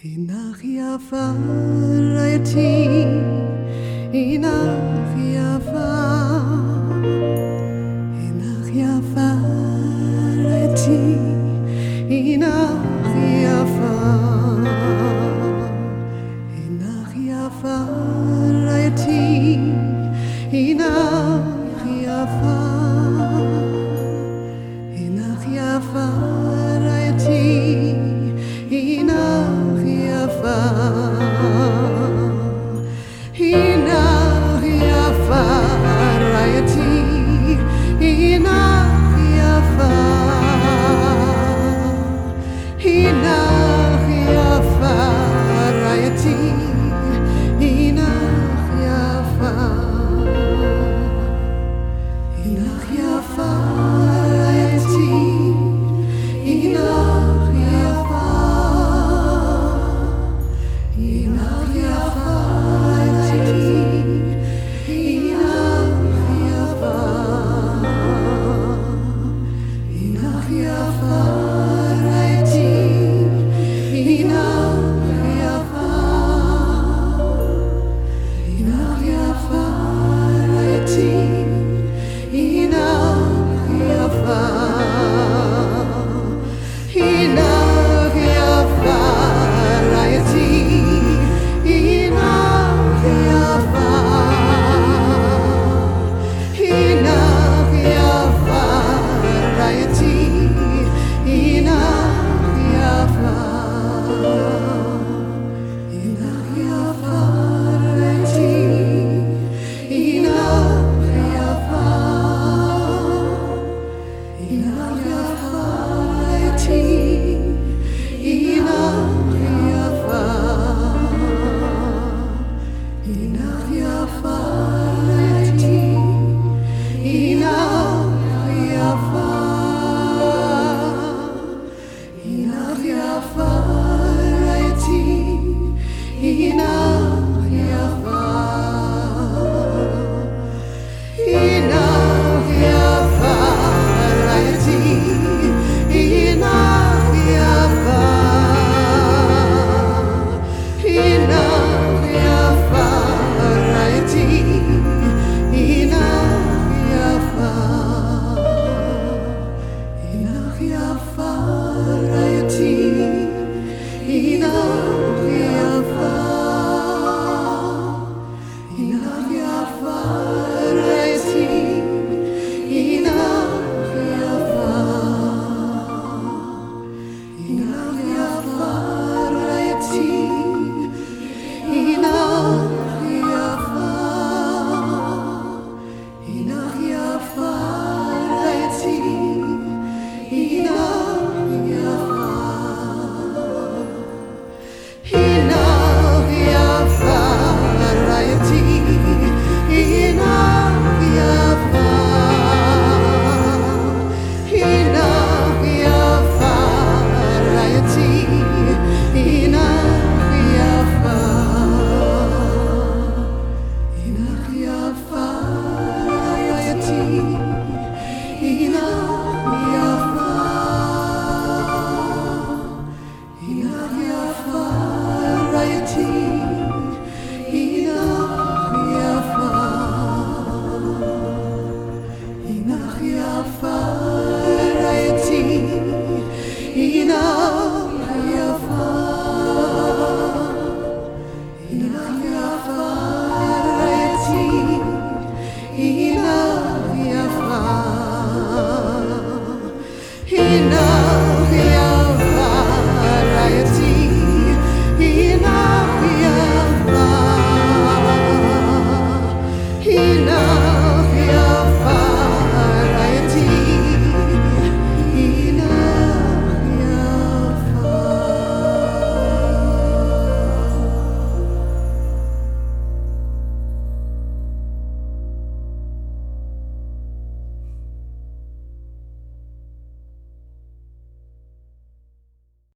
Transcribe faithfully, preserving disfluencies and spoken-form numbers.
Enough ya variety, enough ya far, enough ya variety, enough ya far, enough ya variety, enough ya far, enough ya variety, enough. Enough ya variety, enough ya far, enough ya variety, enough ya far, enough ya variety, enough ya far, enough ya variety, enough ya far, enough ya variety, enough ya far, enough ya variety, enough ya far, enough ya variety. Enough ya far, enough ya variety, enough ya far, enough ya variety, enough ya far, enough ya variety, enough ya far. Enough ya variety, enough ya far, enough ya variety, enough ya far, enough ya variety, enough ya far, enough ya variety, enough ya far, enough ya variety, enough ya far, enough ya variety, enough ya far, enough ya variety, enough ya far, enough ya variety, enough ya far, enough ya variety, enough ya far, enough ya variety, enough ya far, enough ya variety, enough ya far, enough ya variety, enough ya far, enough ya variety, enough ya far, enough ya variety, enough ya far, enough ya variety, enough ya far, enough ya far.